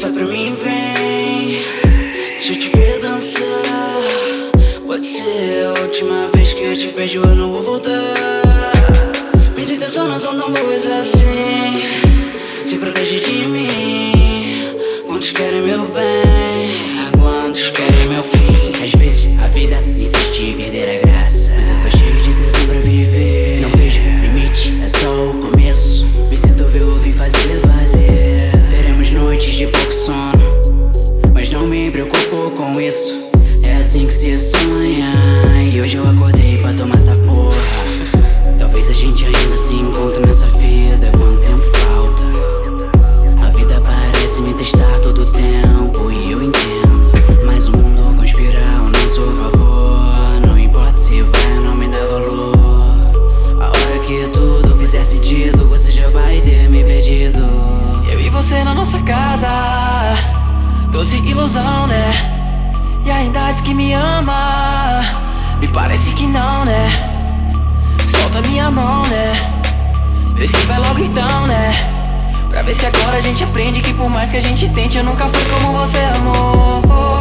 só pra mim, vem. Deixa eu te ver dançar. Pode ser a última vez que eu te vejo, eu não vou voltar. Minhas intenções não são tão boas assim. Se protege de mim. Quantos querem meu bem, quantos querem meu fim. Às vezes a vida insiste em perder a graça, mas eu tô cheio de tesão pra viver. Não vejo limite, é só o começo. Me sinto vivo e fazer valer. Teremos noites de pouco sono, mas não me preocupo com isso. É assim que se sonha, e hoje eu acordei pra tomar essa porra. Talvez a gente ainda se encontre nessa vida. Quanto tempo falta? A vida parece me testar todo o tempo, e eu entendo, mas o mundo conspira ao nosso favor. Não importa se vai ou não me dá valor. A hora que tudo fizer sentido, você já vai ter me perdido. Eu e você na nossa casa, doce ilusão, né? E ainda diz que me ama, me parece que não, né? Solta minha mão, né? Vê se vai logo então, né? Pra ver se agora a gente aprende que por mais que a gente tente, eu nunca fui como você amou.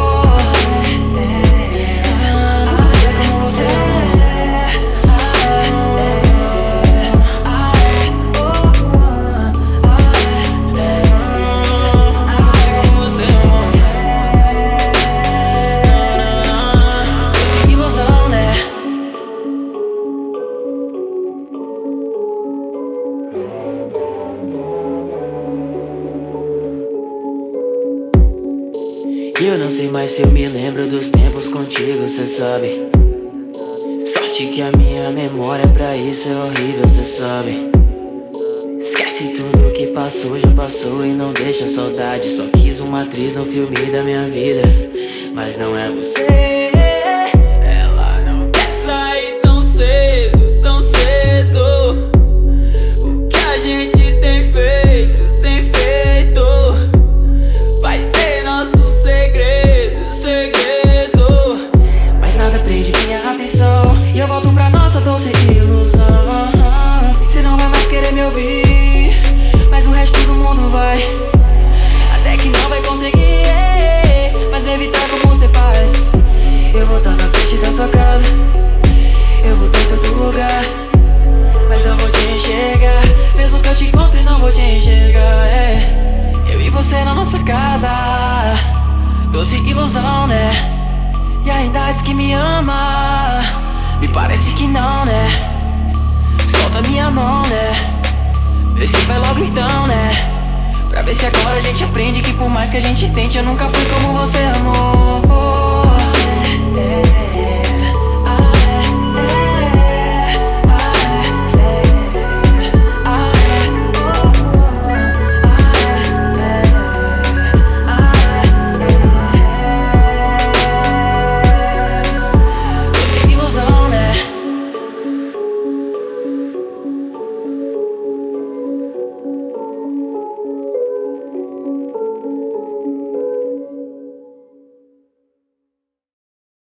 Nunca fui como você amou. Eu não sei mais se eu me lembro dos tempos contigo, cê sabe. Sorte que a minha memória pra isso é horrível, cê sabe. Esquece tudo que passou, já passou e não deixa saudade. Só quis uma atriz no filme da minha vida, mas não é você. Ela não quer sair tão cedo, tão cedo. O que a gente tem feito, vai ser nosso segredo, segredo. Mas nada prende minha atenção, e eu volto pra nossa doce ilusão. Cê não vai mais querer me ouvir, mas o resto do mundo vai. Até que não vai conseguir, mas me evitar como cê faz. Eu vou estar na frente da sua casa, eu vou estar em todo lugar, mas não vou te enxergar. Mesmo que eu te encontre, não vou te enxergar, Eu e você na nossa casa, doce ilusão, né? E ainda diz que me ama, me parece que não, né? Solta minha mão, né? Vê se vai logo então, né? Pra ver se agora a gente aprende que por mais que a gente tente, eu nunca fui como você amou.